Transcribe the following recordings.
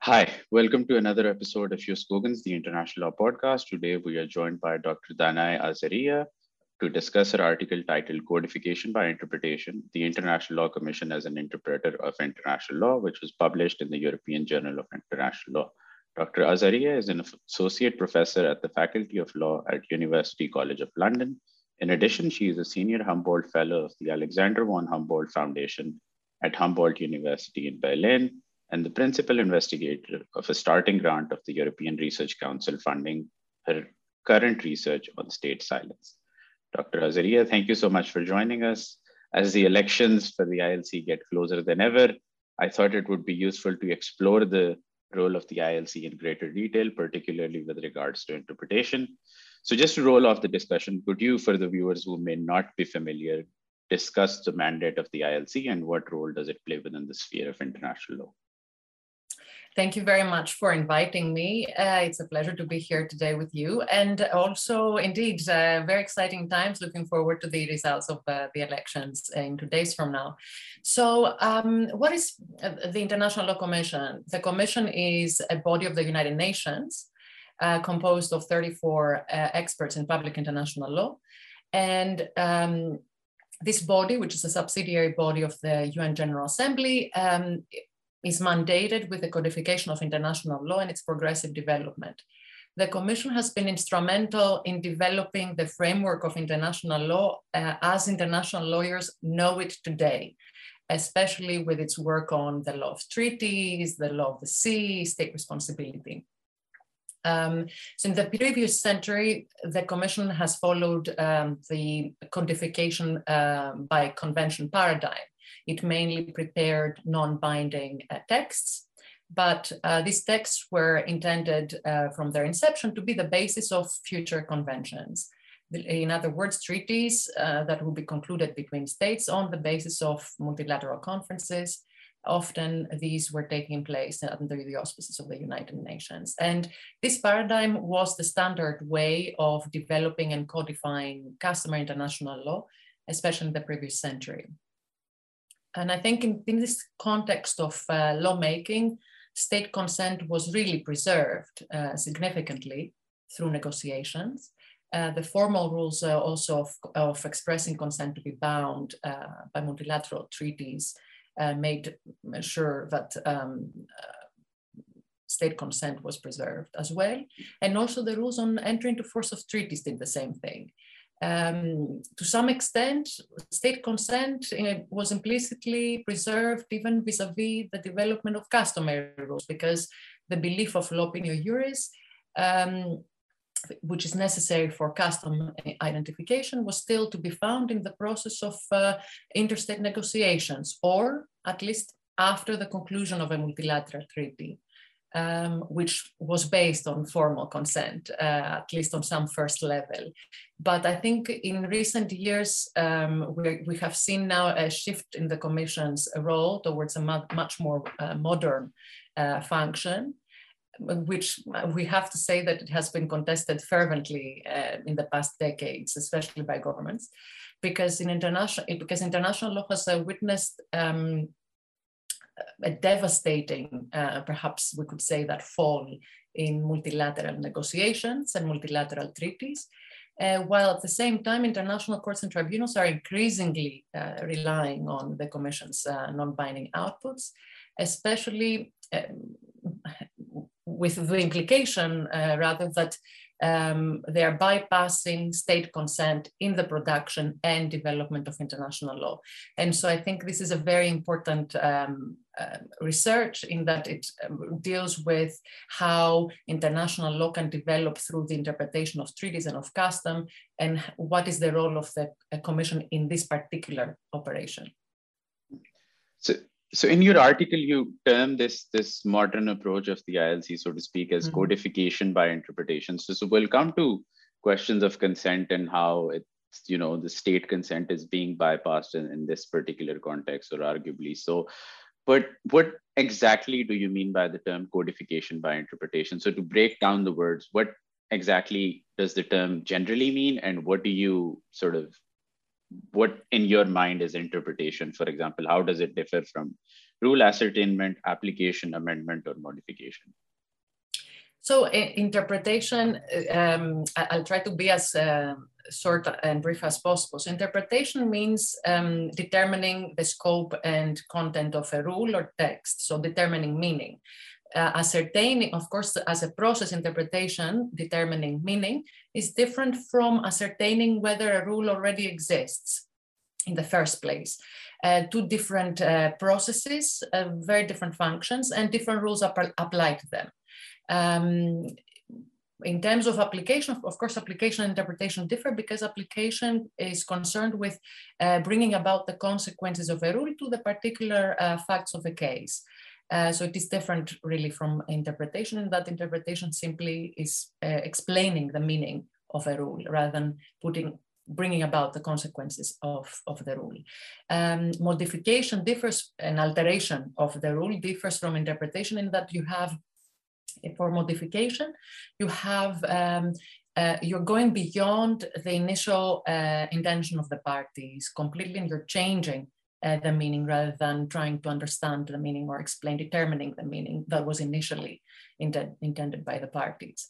Hi, welcome to another episode of Your Skogans, the International Law Podcast. Today we are joined by Dr. Danai Azaria to discuss her article titled Codification by Interpretation, the International Law Commission as an Interpreter of International Law, which was published in the European Journal of International Law. Dr. Azaria is an associate professor at the Faculty of Law at University College of London. In addition, she is a senior Humboldt Fellow of the Alexander von Humboldt Foundation at Humboldt University in Berlin, and the principal investigator of a starting grant of the European Research Council funding her current research on state silence. Dr. Azaria, thank you so much for joining us. As the elections for the ILC get closer than ever, I thought it would be useful to explore the role of the ILC in greater detail, particularly with regards to interpretation. So just to roll off the discussion, could you, for the viewers who may not be familiar, discuss the mandate of the ILC and what role does it play within the sphere of international law? Thank you very much for inviting me. It's a pleasure to be here today with you. And also, indeed, very exciting times. Looking forward to the results of the elections in 2 days from now. So what is the International Law Commission? The Commission is a body of the United Nations composed of 34 experts in public international law. And this body, which is a subsidiary body of the UN General Assembly, is mandated with the codification of international law and its progressive development. The Commission has been instrumental in developing the framework of international law as international lawyers know it today, especially with its work on the law of treaties, the law of the sea, state responsibility. So in the previous century, the Commission has followed the codification by convention paradigm. It mainly prepared non-binding texts, but these texts were intended from their inception to be the basis of future conventions. In other words, treaties that will be concluded between states on the basis of multilateral conferences. Often these were taking place under the auspices of the United Nations. And this paradigm was the standard way of developing and codifying customary international law, especially in the previous century. And I think in this context of lawmaking, state consent was really preserved significantly through negotiations. The formal rules also of expressing consent to be bound by multilateral treaties made sure that state consent was preserved as well. And also the rules on entry into force of treaties did the same thing. To some extent, state consent was implicitly preserved even vis-a-vis the development of customary rules, because the belief of law opinio juris, which is necessary for custom identification, was still to be found in the process of interstate negotiations, or at least after the conclusion of a multilateral treaty. Which was based on formal consent, at least on some first level. But I think in recent years, we have seen now a shift in the Commission's role towards a much more modern function, which we have to say that it has been contested fervently in the past decades, especially by governments, because international law has witnessed a devastating, perhaps we could say that, fall in multilateral negotiations and multilateral treaties, while at the same time international courts and tribunals are increasingly relying on the Commission's non-binding outputs, especially with the implication rather that they are bypassing state consent in the production and development of international law. And so I think this is a very important research in that it deals with how international law can develop through the interpretation of treaties and of custom, and what is the role of the Commission in this particular operation. So in your article, you term this modern approach of the ILC, so to speak, as codification by interpretation. So we'll come to questions of consent and how it's, the state consent is being bypassed in this particular context, or arguably so. But what exactly do you mean by the term codification by interpretation? So to break down the words, what exactly does the term generally mean, and what do you what in your mind is interpretation? For example, how does it differ from rule ascertainment, application, amendment, or modification? So interpretation, I'll try to be as short and brief as possible. So interpretation means determining the scope and content of a rule or text, so determining meaning. Ascertaining, of course, as a process, interpretation, determining meaning, is different from ascertaining whether a rule already exists in the first place. Two different processes, very different functions, and different rules apply to them. In terms of application, of course, application and interpretation differ because application is concerned with bringing about the consequences of a rule to the particular facts of a case. So it is different really from interpretation, in that interpretation simply is explaining the meaning of a rule rather than bringing about the consequences of the rule. Modification differs, an alteration of the rule differs from interpretation in that you have, for modification, you have, you're going beyond the initial intention of the parties completely, and you're changing the meaning rather than trying to understand the meaning or determining the meaning that was initially intended by the parties.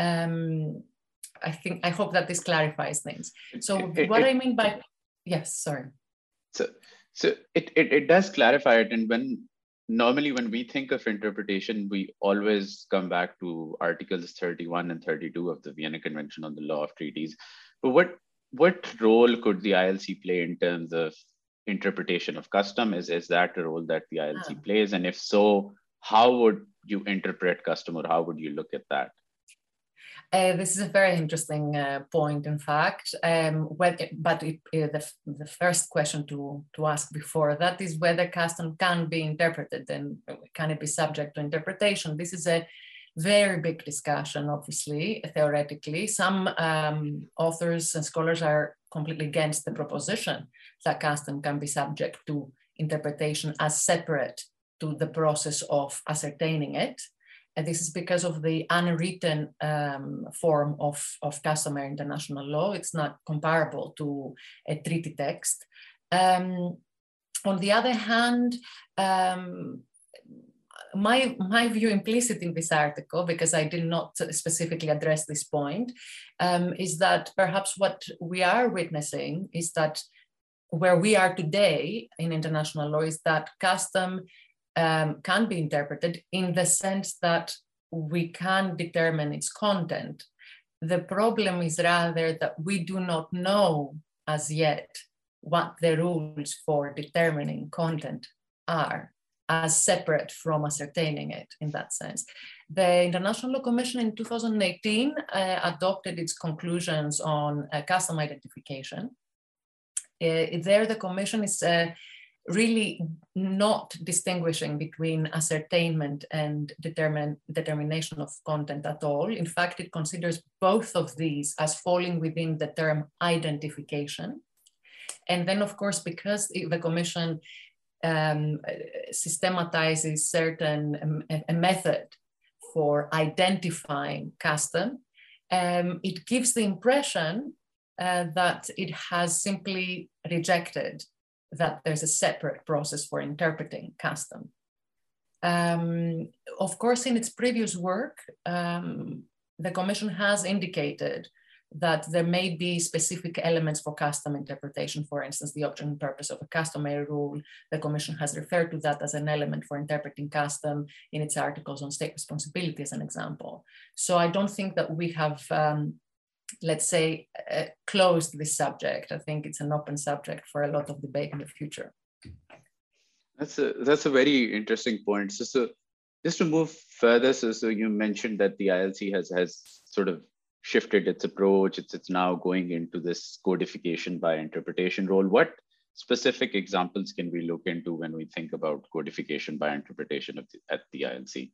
I hope that this clarifies things. So what I mean by, yes, sorry. So it does clarify it. And normally when we think of interpretation, we always come back to Articles 31 and 32 of the Vienna Convention on the Law of Treaties. But what role could the ILC play in terms of interpretation of custom? Is that a role that the ILC plays? And if so, how would you interpret custom, or how would you look at that? This is a very interesting point, in fact. The first question to ask before that is whether custom can be interpreted and can it be subject to interpretation. This is a very big discussion, obviously, theoretically. Some authors and scholars are completely against the proposition that custom can be subject to interpretation as separate to the process of ascertaining it. And this is because of the unwritten form of customary international law. It's not comparable to a treaty text. On the other hand, my view implicit in this article, because I did not specifically address this point, is that perhaps what we are witnessing is that where we are today in international law is that custom can be interpreted in the sense that we can determine its content. The problem is rather that we do not know as yet what the rules for determining content are, as separate from ascertaining it in that sense. The International Law Commission in 2018 adopted its conclusions on custom identification. There the Commission is really not distinguishing between ascertainment and determination of content at all. In fact, it considers both of these as falling within the term identification. And then, of course, because the Commission systematizes a method for identifying custom, it gives the impression that it has simply rejected that there's a separate process for interpreting custom. Of course, in its previous work, the Commission has indicated that there may be specific elements for custom interpretation. For instance, the object and purpose of a customary rule. The Commission has referred to that as an element for interpreting custom in its articles on state responsibility, as an example. So I don't think that we have let's say, closed this subject. I think it's an open subject for a lot of debate in the future. That's a very interesting point. So just to move further, so you mentioned that the ILC has sort of shifted its approach. It's now going into this codification by interpretation role. What specific examples can we look into when we think about codification by interpretation at the ILC?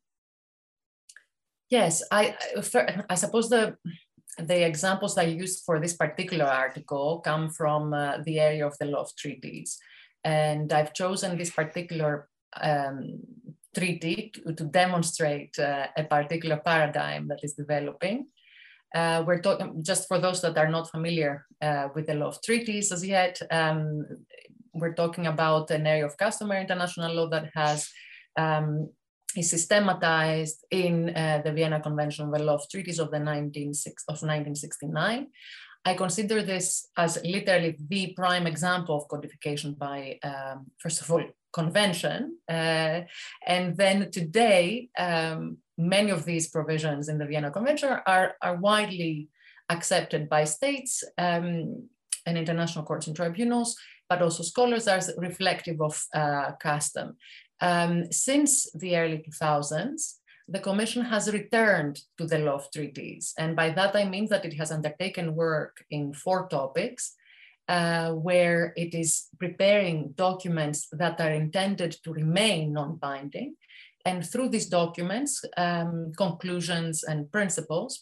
Yes, I suppose the examples I used for this particular article come from the area of the law of treaties. And I've chosen this particular treaty to demonstrate a particular paradigm that is developing. We're talking, just for those that are not familiar with the law of treaties as yet, we're talking about an area of customary international law that has is systematized in the Vienna Convention on the Law of Treaties of 1969. I consider this as literally the prime example of codification by, first of all, convention. And then today, many of these provisions in the Vienna Convention are widely accepted by states and international courts and tribunals, but also scholars as reflective of custom. Since the early 2000s, the Commission has returned to the law of treaties. And by that, I mean that it has undertaken work in 4 topics, where it is preparing documents that are intended to remain non-binding. And through these documents, conclusions and principles,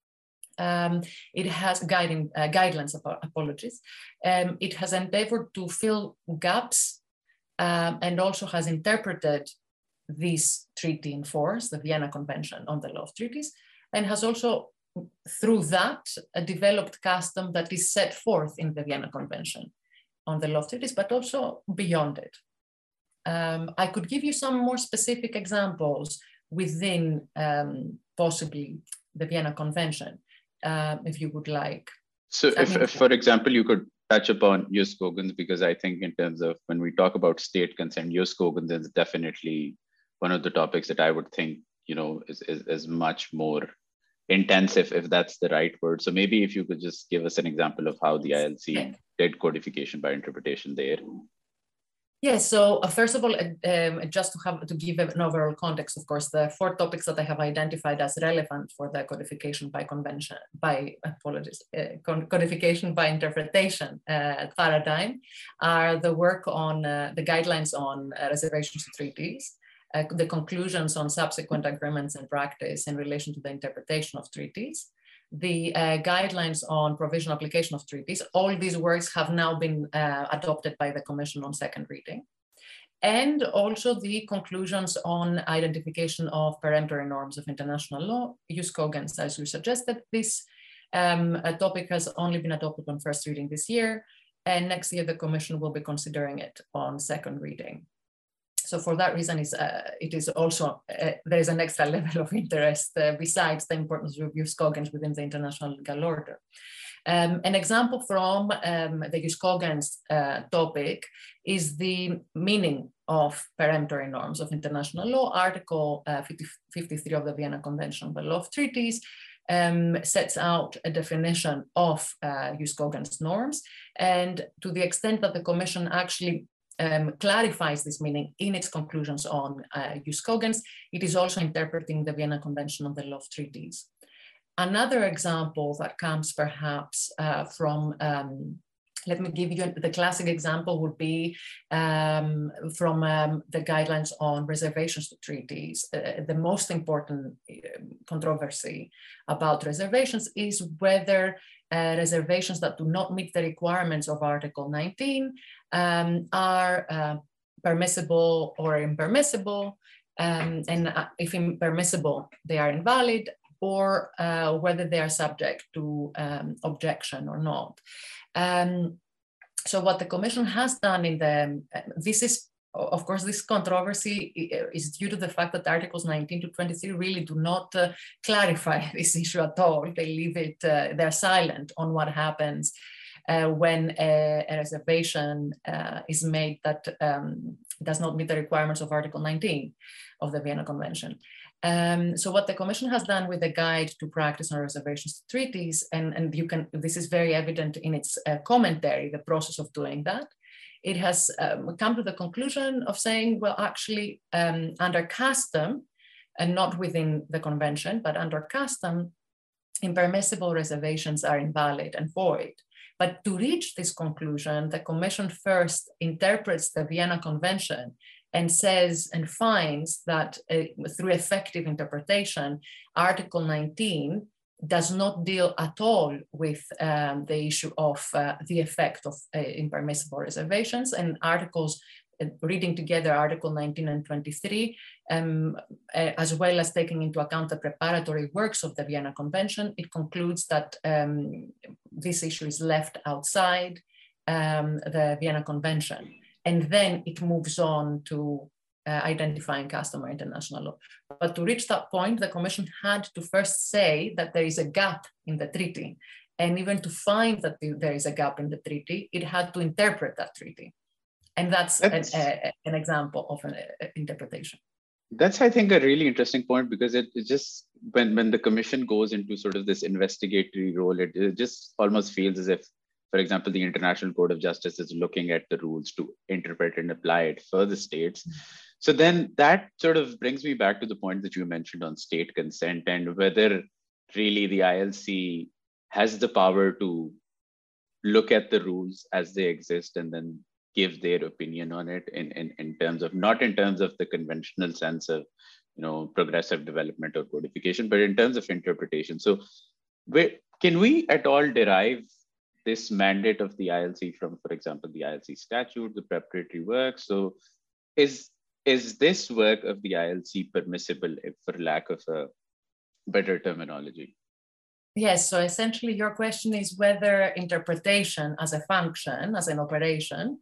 it has guidelines, apologies. It has endeavored to fill gaps and also has interpreted this treaty in force, the Vienna Convention on the Law of Treaties, and has also, through that, developed custom that is set forth in the Vienna Convention on the Law of Treaties, but also beyond it. I could give you some more specific examples within possibly the Vienna Convention, if you would like. So if, for example, you could touch upon jus cogens, because I think in terms of when we talk about state consent, jus cogens is definitely one of the topics that I would think, is much more intensive, if that's the right word. So maybe if you could just give us an example of how the ILC did codification by interpretation there. Yes, so first of all, just to give an overall context, of course, the 4 topics that I have identified as relevant for the codification by convention, codification by interpretation paradigm are the work on the guidelines on reservations to treaties, the conclusions on subsequent agreements and practice in relation to the interpretation of treaties, the guidelines on provisional application of treaties. All these works have now been adopted by the Commission on second reading. And also the conclusions on identification of peremptory norms of international law, jus cogens, as we suggested. This topic has only been adopted on first reading this year, and next year the Commission will be considering it on second reading. So for that reason, it is also, there is an extra level of interest besides the importance of jus cogens within the international legal order. An example from the jus cogens topic is the meaning of peremptory norms of international law. Article 53 of the Vienna Convention on the Law of Treaties sets out a definition of jus cogens norms. And to the extent that the Commission actually clarifies this meaning in its conclusions on jus cogens, it is also interpreting the Vienna Convention on the Law of Treaties. Another example that comes perhaps from, let me give you the classic example would be from the guidelines on reservations to treaties. The most important controversy about reservations is whether reservations that do not meet the requirements of Article 19 are permissible or impermissible, and if impermissible, they are invalid, or whether they are subject to objection or not. So what the Commission has done in the, this is, of course, this controversy is due to the fact that Articles 19 to 23 really do not clarify this issue at all. They leave it, they're silent on what happens when a reservation is made that does not meet the requirements of Article 19 of the Vienna Convention. So what the Commission has done with the guide to practice on reservations to treaties, and you can, this is very evident in its commentary, the process of doing that, it has come to the conclusion of saying, well, actually, under custom, and not within the convention, but under custom, impermissible reservations are invalid and void. But to reach this conclusion, the Commission first interprets the Vienna Convention and says and finds that through effective interpretation, Article 19 does not deal at all with the issue of the effect of impermissible reservations, and articles, reading together Article 19 and 23, as well as taking into account the preparatory works of the Vienna Convention, it concludes that this issue is left outside the Vienna Convention. And then it moves on to identifying customary international law. But to reach that point, the Commission had to first say that there is a gap in the treaty. And even to find that there is a gap in the treaty, it had to interpret that treaty. And that's an example of an interpretation. That's, I think, a really interesting point, because it just, when the Commission goes into sort of this investigatory role, it just almost feels as if, for example, the International Court of Justice is looking at the rules to interpret and apply it for the states. So then that sort of brings me back to the point that you mentioned on state consent, and whether really the ILC has the power to look at the rules as they exist and then give their opinion on it in terms of, not in terms of the conventional sense of, progressive development or codification, but in terms of interpretation. So can we at all derive this mandate of the ILC from, for example, the ILC statute, the preparatory work? So is this work of the ILC permissible, if for lack of a better terminology? Yes, so essentially your question is whether interpretation as a function, as an operation,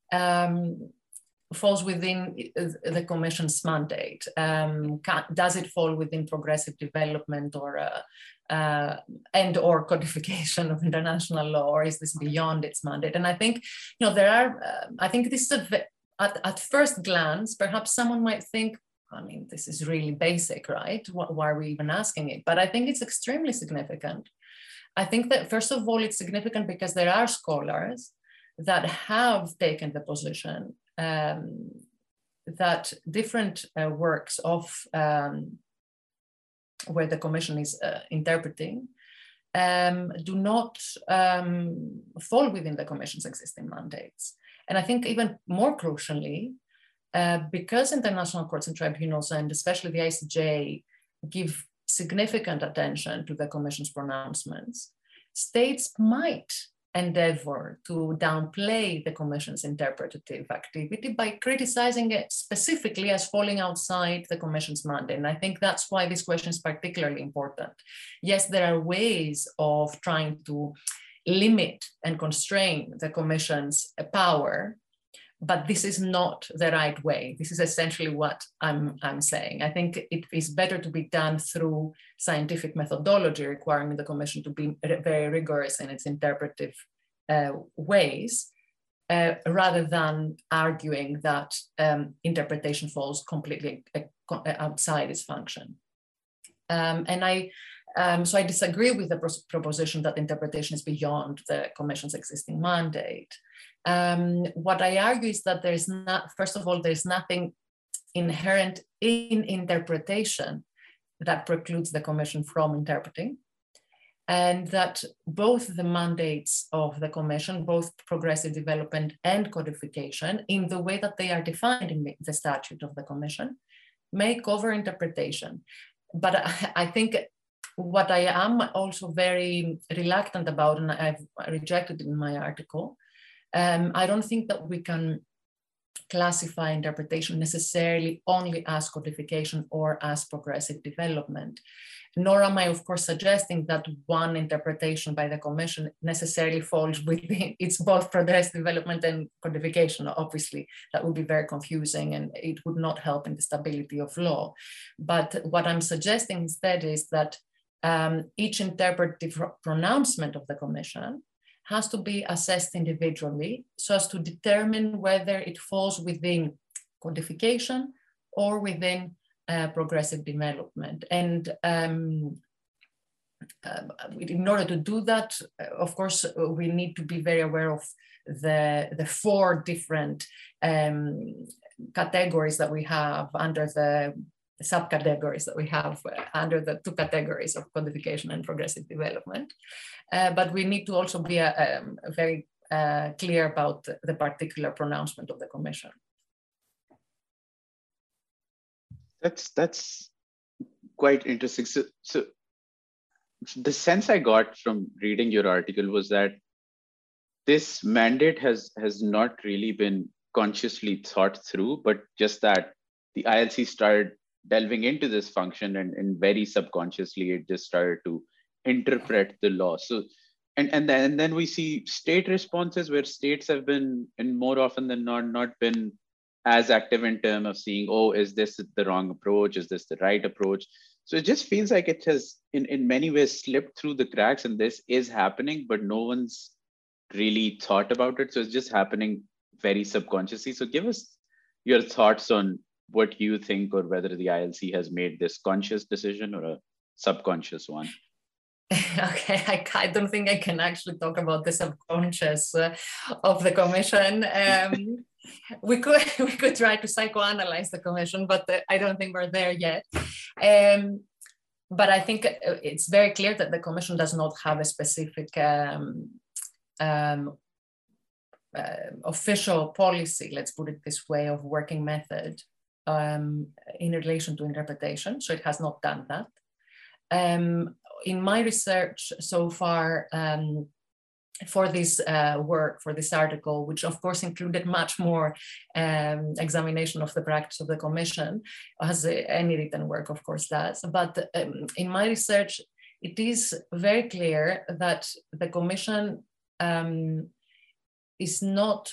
falls within the Commission's mandate. Does it fall within progressive development or or codification of international law, or is this beyond its mandate? And I think, there are, I think this is at first glance, perhaps someone might think, I mean, this is really basic, right? Why are we even asking it? But I think it's extremely significant. I think that, first of all, it's significant because there are scholars that have taken the position that different works of where the Commission is interpreting do not fall within the Commission's existing mandates. And I think even more crucially, because international courts and tribunals, and especially the ICJ, give significant attention to the Commission's pronouncements, states might endeavor to downplay the Commission's interpretative activity by criticizing it specifically as falling outside the Commission's mandate. And I think that's why this question is particularly important. Yes, there are ways of trying to limit and constrain the Commission's power, but this is not the right way. This is essentially what I'm saying. I think it is better to be done through scientific methodology, requiring the Commission to be very rigorous in its interpretive ways, rather than arguing that interpretation falls completely outside its function. So I disagree with the proposition that interpretation is beyond the Commission's existing mandate. What I argue is that there's not, first of all, there's nothing inherent in interpretation that precludes the Commission from interpreting, and that both the mandates of the Commission, both progressive development and codification, in the way that they are defined in the statute of the Commission, may cover interpretation. But I think what I am also very reluctant about, and I've rejected in my article, I don't think that we can classify interpretation necessarily only as codification or as progressive development. Nor am I, of course, suggesting that one interpretation by the Commission necessarily falls within, it's both progressive development and codification. Obviously, that would be very confusing and it would not help in the stability of law. But what I'm suggesting instead is that each interpretive pronouncement of the Commission has to be assessed individually so as to determine whether it falls within codification or within progressive development. And in order to do that, of course, we need to be very aware of the four different categories that we have under the subcategories that we have under the two categories of codification and progressive development. But we need to also be very clear about the particular pronouncement of the Commission. That's quite interesting. So the sense I got from reading your article was that this mandate has not really been consciously thought through, but just that the ILC started delving into this function and very subconsciously it just started to interpret the law. So and then we see state responses where states have been, and more often than not been as active in terms of seeing, oh, is this the wrong approach? Is this the right approach? So it just feels like it has, in many ways, slipped through the cracks, and this is happening, but no one's really thought about it. So it's just happening very subconsciously. So give us your thoughts on what you think, or whether the ILC has made this conscious decision or a subconscious one. Okay, I don't think I can actually talk about the subconscious of the Commission. We could try to psychoanalyze the Commission, but I don't think we're there yet. But I think it's very clear that the Commission does not have a specific official policy, let's put it this way, of working method in relation to interpretation. So it has not done that. In my research so far, for this work, for this article, which of course included much more examination of the practice of the Commission, as any written work of course does. But in my research, it is very clear that the Commission is not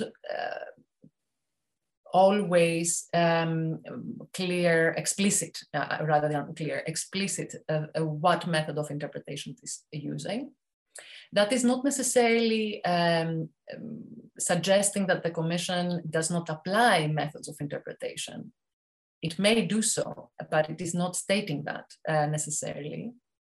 always clear, explicit, rather than clear, explicit what method of interpretation it is using. That is not necessarily suggesting that the Commission does not apply methods of interpretation. It may do so, but it is not stating that necessarily.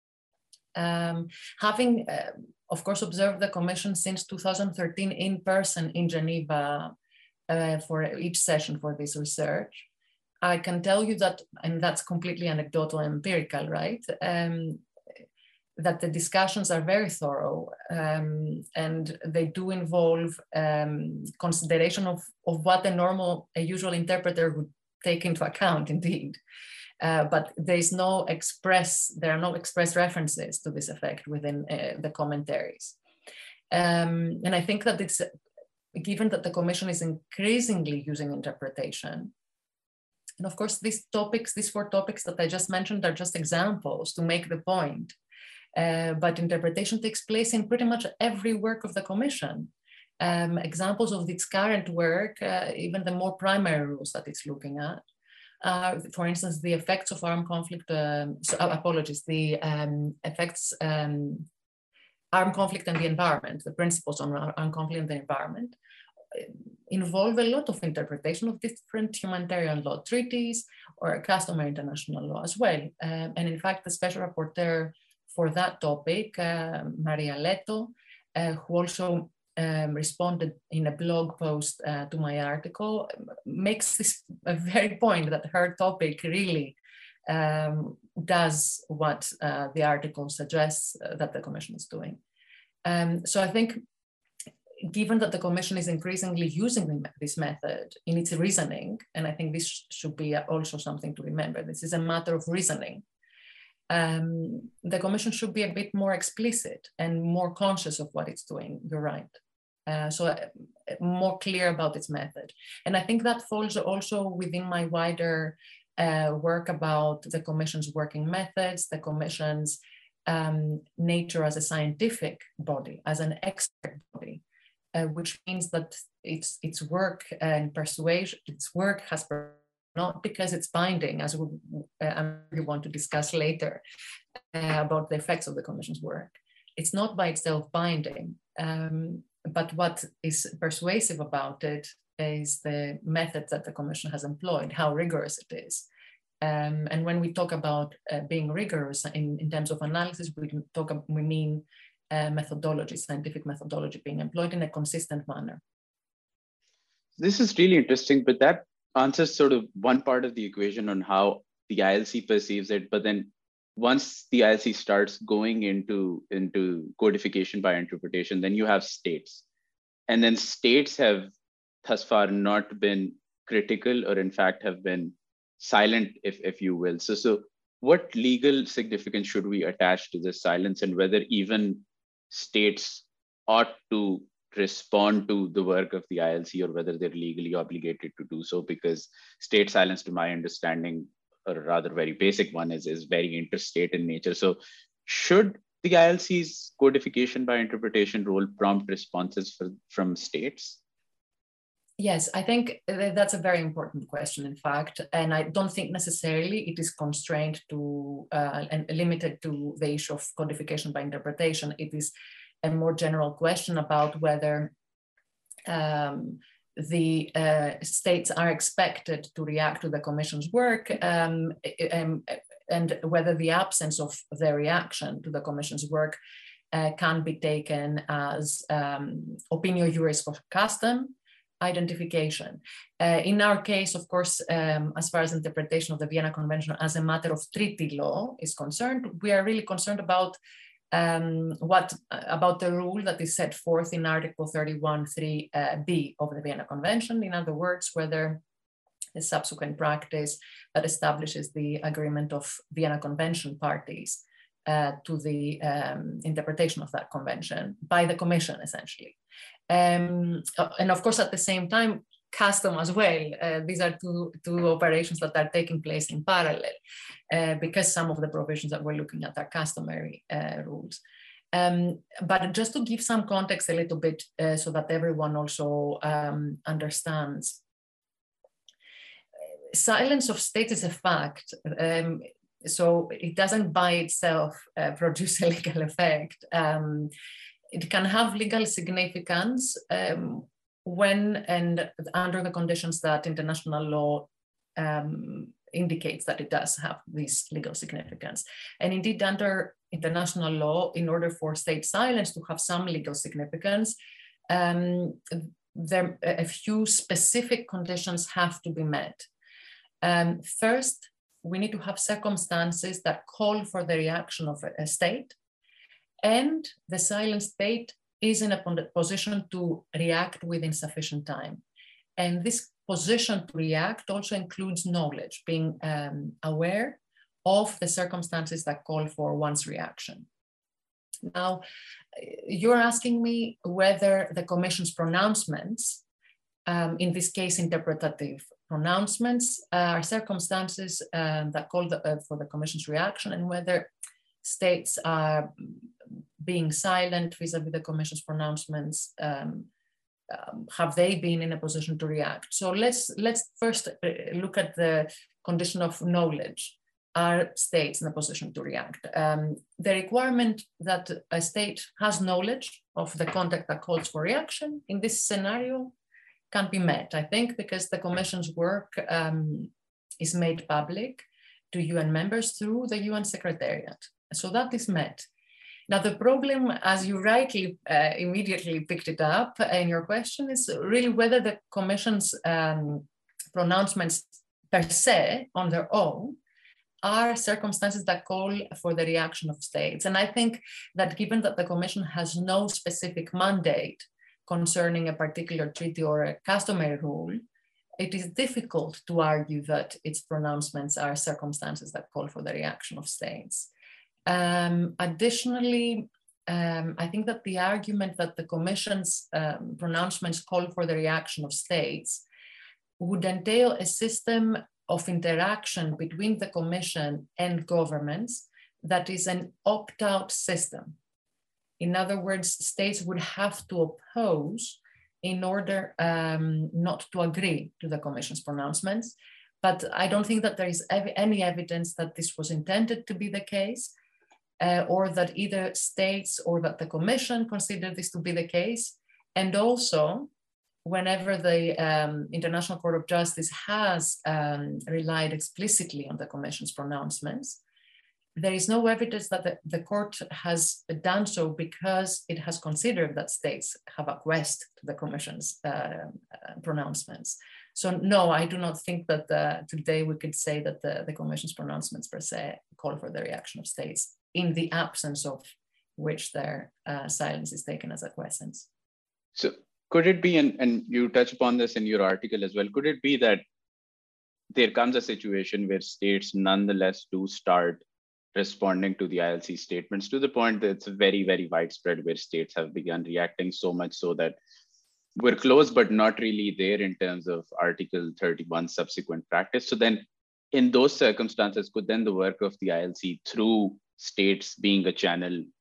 Having, of course, observed the Commission since 2013 in person in Geneva for each session for this research, I can tell you that, and that's completely anecdotal and empirical, right? That the discussions are very thorough and they do involve consideration of what a usual interpreter would take into account, indeed. But there are no express references to this effect within the commentaries. And I think that it's, given that the Commission is increasingly using interpretation, and of course these 4 topics that I just mentioned are just examples to make the point, but interpretation takes place in pretty much every work of the Commission. Examples of its current work, even the more primary rules that it's looking at, for instance, the effects of armed conflict, the effects, armed conflict and the environment, the principles on armed conflict and the environment, involve a lot of interpretation of different humanitarian law treaties or customary international law as well. And in fact, the special rapporteur for that topic, Maria Leto, who also responded in a blog post to my article, makes this a very point that her topic really does what the article suggests that the Commission is doing. So I think, given that the Commission is increasingly using this method in its reasoning, and I think this should be also something to remember, this is a matter of reasoning, the Commission should be a bit more explicit and more conscious of what it's doing, you're right. So more clear about its method. And I think that falls also within my wider work about the Commission's working methods, the Commission's nature as a scientific body, as an expert body, which means that its work and persuasion, its work has, not because it's binding, as we want to discuss later about the effects of the Commission's work. It's not by itself binding, but what is persuasive about it is the method that the Commission has employed, how rigorous it is. And when we talk about being rigorous in terms of analysis, we mean methodology, scientific methodology being employed in a consistent manner. This is really interesting, but that answers sort of one part of the equation on how the ILC perceives it. But then once the ILC starts going into codification by interpretation, then you have states. And then states have thus far not been critical, or in fact have been silent, if you will. So what legal significance should we attach to this silence, and whether even states ought to respond to the work of the ILC, or whether they're legally obligated to do so? Because state silence, to my understanding, or rather very basic one, is very interstate in nature. So should the ILC's codification by interpretation role prompt responses from states? Yes, I think that's a very important question, in fact, and I don't think necessarily it is constrained to and limited to the issue of codification by interpretation. It is a more general question about whether the states are expected to react to the Commission's work and whether the absence of their reaction to the Commission's work can be taken as opinio juris for custom identification. In our case, of course, as far as interpretation of the Vienna Convention as a matter of treaty law is concerned, we are really concerned about about the rule that is set forth in Article 31.3b of the Vienna Convention. In other words, whether the subsequent practice that establishes the agreement of Vienna Convention parties to the interpretation of that convention by the Commission, essentially. And of course, at the same time, custom as well. These are two operations that are taking place in parallel because some of the provisions that we're looking at are customary rules. But just to give some context a little bit so that everyone also understands, silence of states is a fact. So it doesn't by itself produce a legal effect. It can have legal significance when and under the conditions that international law indicates that it does have this legal significance. And indeed, under international law, in order for state silence to have some legal significance, a few specific conditions have to be met. First, we need to have circumstances that call for the reaction of a state, and the silent state is in a position to react within sufficient time. And this position to react also includes knowledge, being aware of the circumstances that call for one's reaction. Now, you're asking me whether the Commission's pronouncements, in this case, interpretative pronouncements, are circumstances that call for the Commission's reaction, and whether states are being silent vis-a-vis the Commission's pronouncements, have they been in a position to react? So let's first look at the condition of knowledge. Are states in a position to react? The requirement that a state has knowledge of the context that calls for reaction in this scenario can be met, I think, because the Commission's work is made public to UN members through the UN Secretariat. So that is met. Now, the problem, as you rightly immediately picked it up in your question, is really whether the Commission's pronouncements per se, on their own, are circumstances that call for the reaction of states. And I think that given that the Commission has no specific mandate concerning a particular treaty or a customary rule, it is difficult to argue that its pronouncements are circumstances that call for the reaction of states. Additionally, I think that the argument that the Commission's pronouncements call for the reaction of states would entail a system of interaction between the Commission and governments that is an opt-out system. In other words, states would have to oppose in order not to agree to the Commission's pronouncements. But I don't think that there is any evidence that this was intended to be the case, or that either states or that the Commission considered this to be the case. And also, whenever the International Court of Justice has relied explicitly on the Commission's pronouncements, there is no evidence that the court has done so because it has considered that states have acquiesced to the Commission's pronouncements. So no, I do not think that today we could say that the Commission's pronouncements per se call for the reaction of states in the absence of which their silence is taken as acquiescence. So could it be, and you touch upon this in your article as well, could it be that there comes a situation where states nonetheless do start responding to the ILC statements to the point that it's very, very widespread, where states have begun reacting so much so that we're close, but not really there in terms of Article 31 subsequent practice? So then in those circumstances, could then the work of the ILC through states being a channel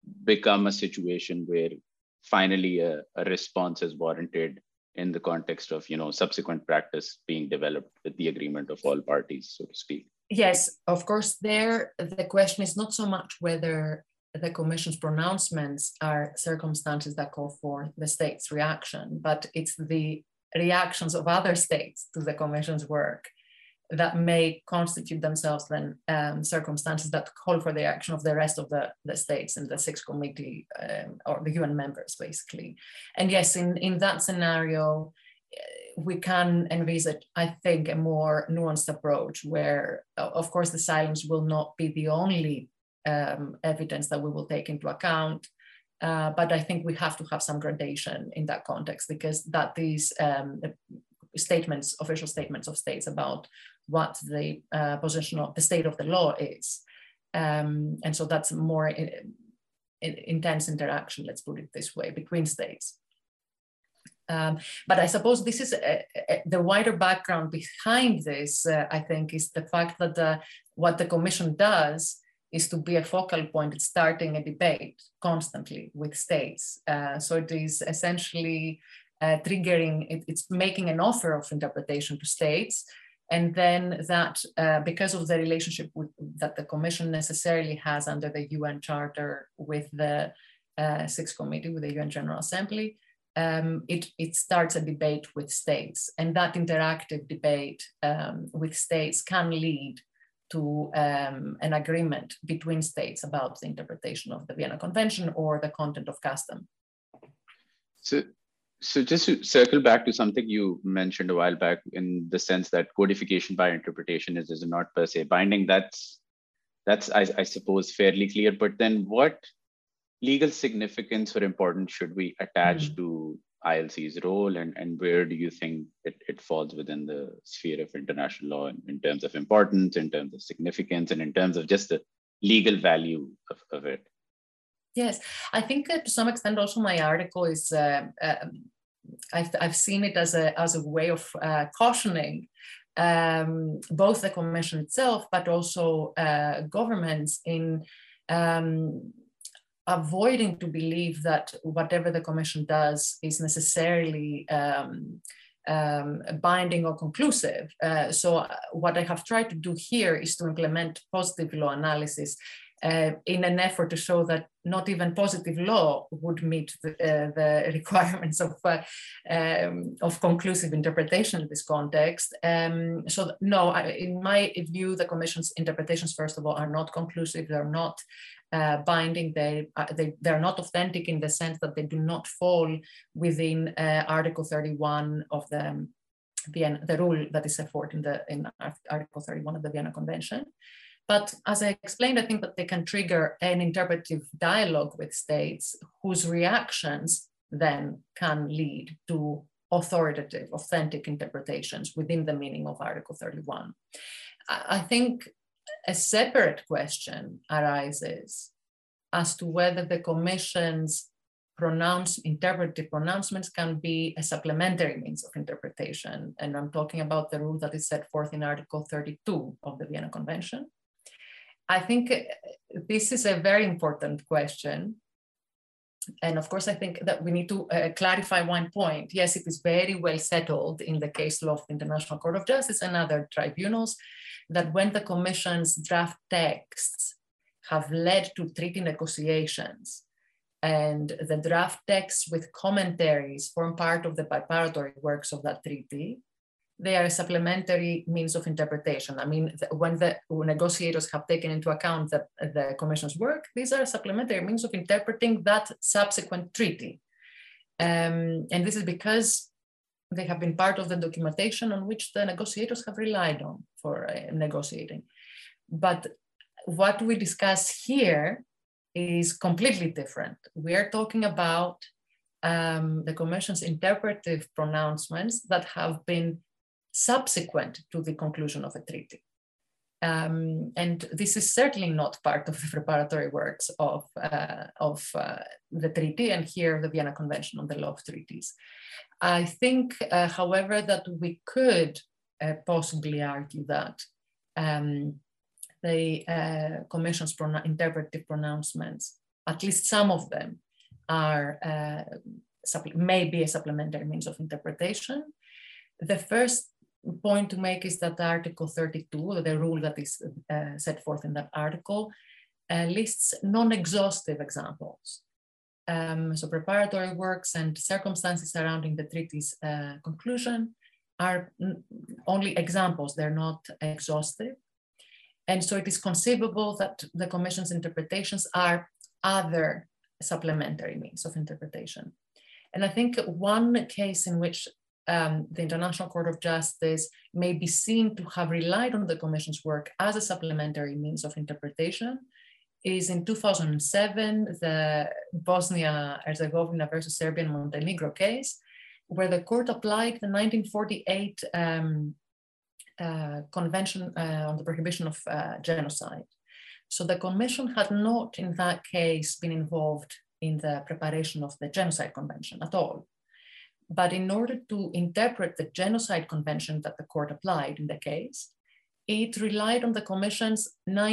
become a situation where finally a response is warranted in the context of, subsequent practice being developed with the agreement of all parties, so to speak? Yes, of course, there the question is not so much whether the Commission's pronouncements are circumstances that call for the state's reaction, but it's the reactions of other states to the Commission's work that may constitute themselves then circumstances that call for the action of the rest of the states in the Sixth Committee or the UN members, basically. And yes, in that scenario, we can envisage, I think, a more nuanced approach where, of course, the silence will not be the only evidence that we will take into account. But I think we have to have some gradation in that context, because that these official statements of states about what the position of the state of the law is. And so that's more intense interaction, let's put it this way, between states. But I suppose this is the wider background behind this, I think, is the fact that what the Commission does is to be a focal point. It's starting a debate constantly with states. So it is essentially triggering, it's making an offer of interpretation to states. And then that, because of the relationship that the Commission necessarily has under the UN Charter with the Sixth Committee, with the UN General Assembly, it starts a debate with states. And that interactive debate with states can lead to an agreement between states about the interpretation of the Vienna Convention or the content of custom. So just to circle back to something you mentioned a while back, in the sense that codification by interpretation is not per se binding, that's I suppose fairly clear. But then what legal significance or importance should we attach to ILC's role, and where do you think it falls within the sphere of international law in terms of importance, in terms of significance, and in terms of just the legal value of it? Yes, I think to some extent also my article is, I've seen it as a way of cautioning both the Commission itself, but also governments in avoiding to believe that whatever the Commission does is necessarily binding or conclusive. So what I have tried to do here is to implement positive law analysis in an effort to show that not even positive law would meet the requirements of conclusive interpretation in this context. So no, in my view, the Commission's interpretations, first of all, are not conclusive. They're not binding. They're not authentic in the sense that they do not fall within Article 31 of the rule that is set forth in Article 31 of the Vienna Convention. But as I explained, I think that they can trigger an interpretive dialogue with states whose reactions then can lead to authoritative, authentic interpretations within the meaning of Article 31. I think a separate question arises as to whether the Commission's interpretive pronouncements can be a supplementary means of interpretation. And I'm talking about the rule that is set forth in Article 32 of the Vienna Convention. I think this is a very important question. And of course, I think that we need to clarify one point. Yes, it is very well settled in the case law of the International Court of Justice and other tribunals that when the Commission's draft texts have led to treaty negotiations and the draft texts with commentaries form part of the preparatory works of that treaty, they are a supplementary means of interpretation. I mean, when the negotiators have taken into account the Commission's work, these are supplementary means of interpreting that subsequent treaty. And this is because they have been part of the documentation on which the negotiators have relied on for negotiating. But what we discuss here is completely different. We are talking about the Commission's interpretive pronouncements that have been subsequent to the conclusion of a treaty. And this is certainly not part of the preparatory works of the treaty, and here the Vienna Convention on the Law of Treaties. I think, however, that we could possibly argue that the Commission's interpretive pronouncements at least some of them, are may be a supplementary means of interpretation. The first point to make is that Article 32, the rule that is set forth in that article, lists non-exhaustive examples. So preparatory works and circumstances surrounding the treaty's conclusion are only examples, they're not exhaustive. And so it is conceivable that the Commission's interpretations are other supplementary means of interpretation. And I think one case in which the International Court of Justice may be seen to have relied on the Commission's work as a supplementary means of interpretation is in 2007, the Bosnia-Herzegovina versus Serbia and Montenegro case, where the court applied the 1948 Convention on the Prohibition of Genocide. So the Commission had not in that case been involved in the preparation of the Genocide Convention at all. But in order to interpret the Genocide Convention that the court applied in the case, it relied on the Commission's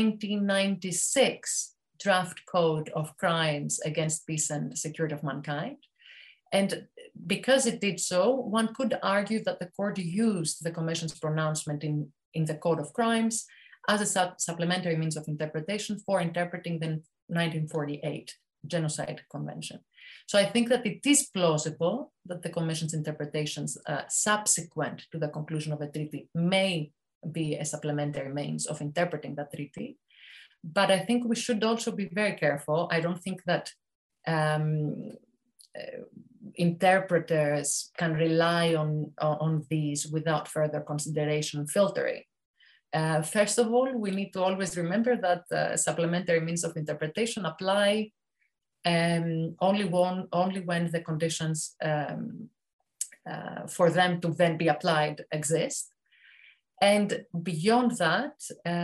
1996 draft code of crimes against peace and security of mankind. And because it did so, one could argue that the court used the Commission's pronouncement in the Code of Crimes as a supplementary means of interpretation for interpreting the 1948 Genocide Convention. So I think that it is plausible that the Commission's interpretations subsequent to the conclusion of a treaty may be a supplementary means of interpreting that treaty. But I think we should also be very careful. I don't think that interpreters can rely on these without further consideration and filtering. First of all, we need to always remember that supplementary means of interpretation apply only when the conditions for them to then be applied exist. And beyond that,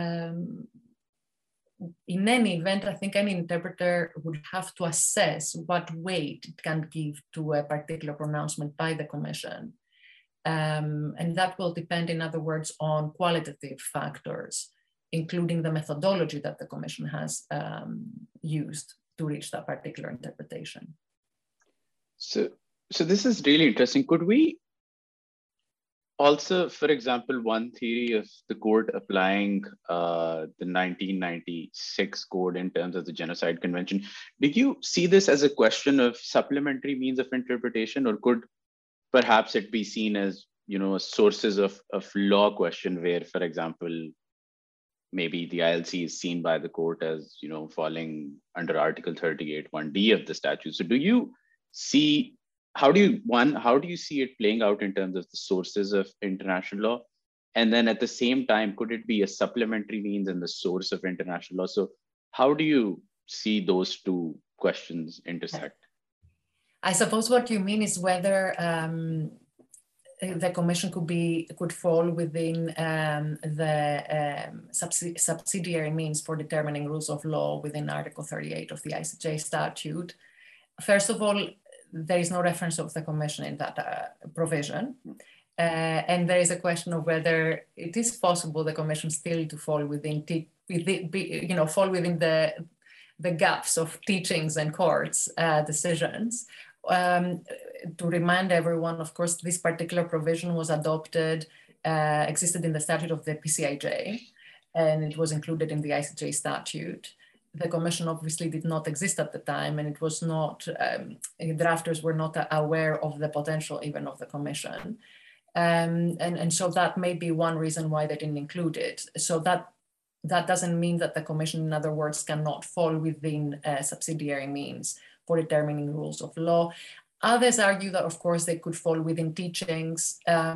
in any event, I think any interpreter would have to assess what weight it can give to a particular pronouncement by the Commission. And that will depend, in other words, on qualitative factors, including the methodology that the Commission has used to reach that particular interpretation. So this is really interesting. Could we also, for example, one theory of the court applying the 1996 code in terms of the Genocide Convention, did you see this as a question of supplementary means of interpretation, or could perhaps it be seen as, sources of law question where, for example, maybe the ILC is seen by the court as, falling under Article 38, 1D of the statute. So do you see, how do you see it playing out in terms of the sources of international law? And then at the same time, could it be a supplementary means in the source of international law? So how do you see those two questions intersect? I suppose what you mean is whether the Commission could fall within the subsidiary means for determining rules of law within Article 38 of the ICJ statute. First of all, there is no reference of the Commission in that provision. And there is a question of whether it is possible the Commission still to fall within, fall within the gaps of teachings and courts decisions. To remind everyone, of course, this particular provision was adopted, existed in the statute of the PCIJ, and it was included in the ICJ statute. The Commission obviously did not exist at the time, and it was not, drafters were not aware of the potential even of the Commission. And so that may be one reason why they didn't include it. So that doesn't mean that the Commission, in other words, cannot fall within subsidiary means for determining rules of law. Others argue that, of course, they could fall within teachings.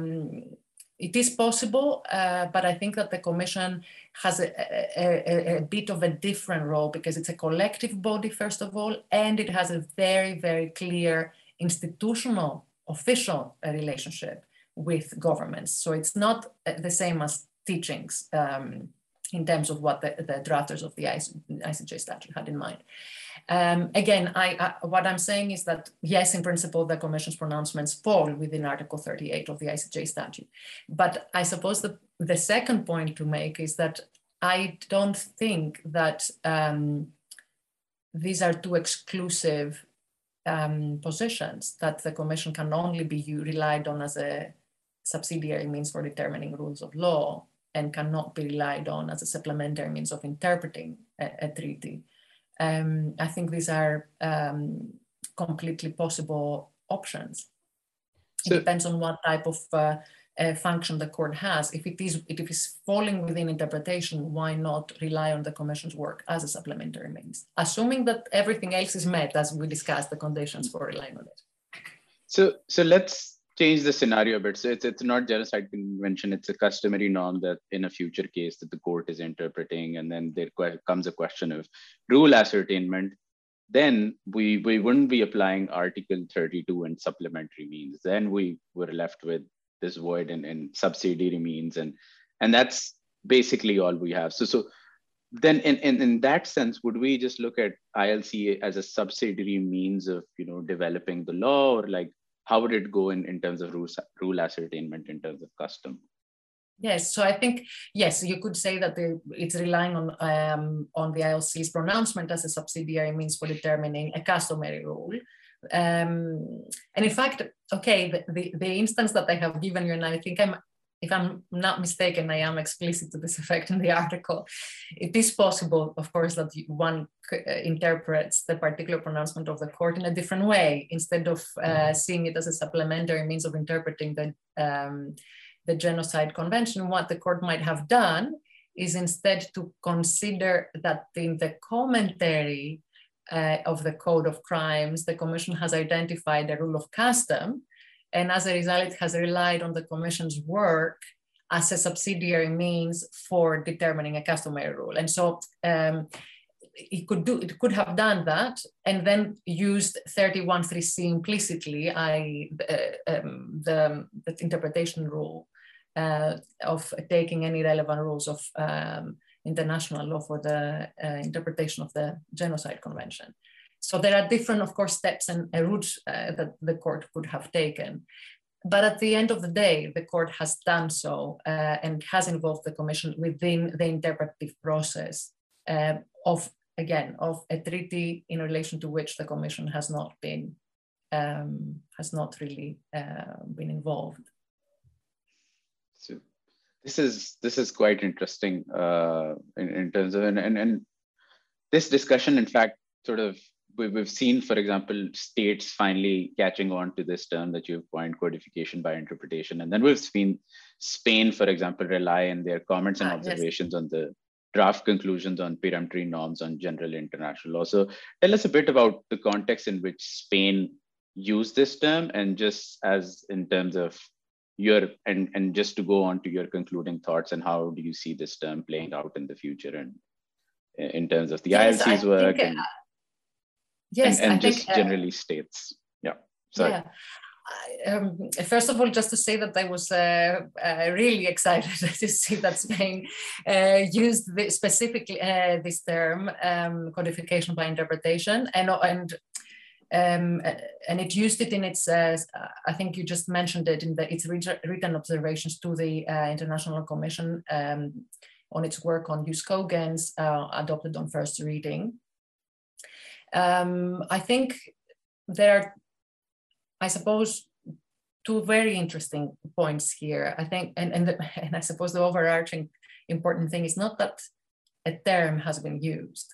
It is possible, but I think that the Commission has a bit of a different role because it's a collective body, first of all, and it has a very, very clear institutional, official relationship with governments. So it's not the same as teachings in terms of what the drafters of the ICJ statute had in mind. Again, what I'm saying is that, yes, in principle, the Commission's pronouncements fall within Article 38 of the ICJ statute. But I suppose the second point to make is that I don't think that these are two exclusive positions, that the Commission can only be relied on as a subsidiary means for determining rules of law and cannot be relied on as a supplementary means of interpreting a treaty. I think these are completely possible options. So, it depends on what type of function the court has. If it is falling within interpretation, why not rely on the Commission's work as a supplementary means, assuming that everything else is met, as we discussed, the conditions for relying on it. So let's change the scenario a bit. So it's not genocide convention, it's a customary norm that in a future case that the court is interpreting, and then there comes a question of rule ascertainment. Then we wouldn't be applying Article 32 and supplementary means. Then we were left with this void in subsidiary means, and that's basically all we have. So then in that sense, would we just look at ILC as a subsidiary means of developing the law, or like how would it go in terms of rule ascertainment, in terms of custom? Yes, so I think, yes, you could say that it's relying on the ILC's pronouncement as a subsidiary means for determining a customary rule. And in fact, okay, the instance that I have given you, and I think if I'm not mistaken, I am explicit to this effect in the article. It is possible, of course, that one interprets the particular pronouncement of the court in a different way, instead of seeing it as a supplementary means of interpreting the Genocide Convention. What the court might have done is instead to consider that in the commentary of the Code of Crimes, the Commission has identified a rule of custom, and as a result, it has relied on the Commission's work as a subsidiary means for determining a customary rule. And so it could have done that, and then used 31(3)(c) implicitly, the interpretation rule of taking any relevant rules of international law for the interpretation of the Genocide Convention. So there are different, of course, steps and routes that the court could have taken. But at the end of the day, the court has done so and has involved the Commission within the interpretive process of a treaty in relation to which the Commission has not really been involved. So this is quite interesting in terms of, and this discussion, in fact, sort of, we've seen, for example, states finally catching on to this term that you've coined, codification by interpretation. And then we've seen Spain, for example, rely in their comments and observations on the draft conclusions on peremptory norms on general international law. So tell us a bit about the context in which Spain used this term, and just as in terms of your, and just to go on to your concluding thoughts, and how do you see this term playing out in the future, and in terms of the ILC's work, and just generally states. Yeah, sorry. Yeah. First of all, just to say that I was really excited to see that Spain used specifically this term, codification by interpretation, and it used it in its, I think you just mentioned it, in its written observations to the International Commission on its work on Jus Cogens, adopted on first reading. I think there are, I suppose, two very interesting points here. I think, and I suppose the overarching important thing is not that a term has been used.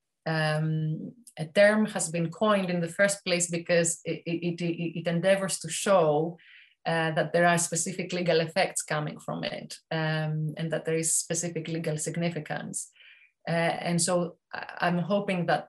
A term has been coined in the first place because it endeavors to show that there are specific legal effects coming from it, and that there is specific legal significance. And so I'm hoping that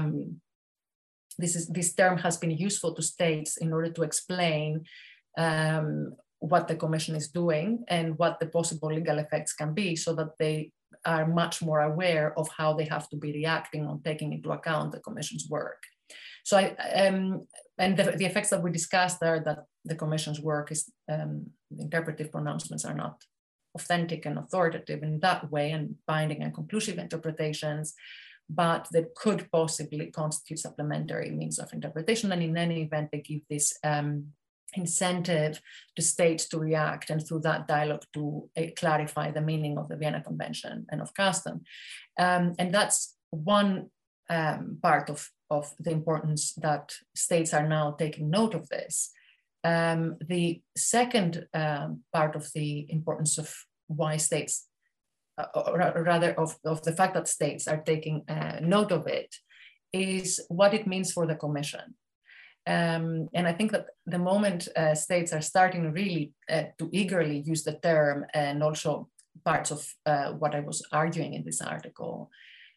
this term has been useful to states in order to explain what the Commission is doing and what the possible legal effects can be, so that they are much more aware of how they have to be reacting on taking into account the Commission's work. So and the effects that we discussed are that the Commission's work is, the interpretive pronouncements are not authentic and authoritative in that way, and binding and conclusive interpretations, but that could possibly constitute supplementary means of interpretation. And in any event, they give this incentive to states to react, and through that dialogue to clarify the meaning of the Vienna Convention and of custom. And that's one part of the importance that states are now taking note of this. The second part of the importance of why states, or rather of the fact that states are taking note of it, is what it means for the Commission. And I think that the moment states are starting really to eagerly use the term, and also parts of what I was arguing in this article,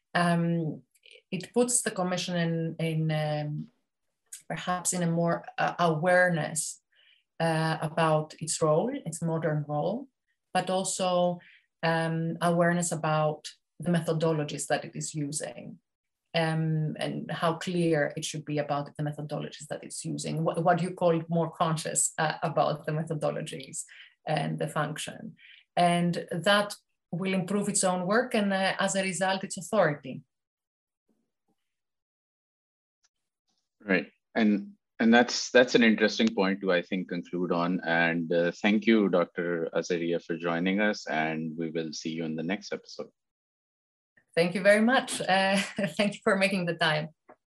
it puts the Commission in perhaps in a more awareness about its role, its modern role, but also awareness about the methodologies that it is using. And how clear it should be about the methodologies that it's using, what you call more conscious about the methodologies and the function. And that will improve its own work and as a result, its authority. Right, and that's an interesting point to, I think, conclude on. And thank you, Dr. Azaria, for joining us, and we will see you in the next episode. Thank you very much. Thank you for making the time.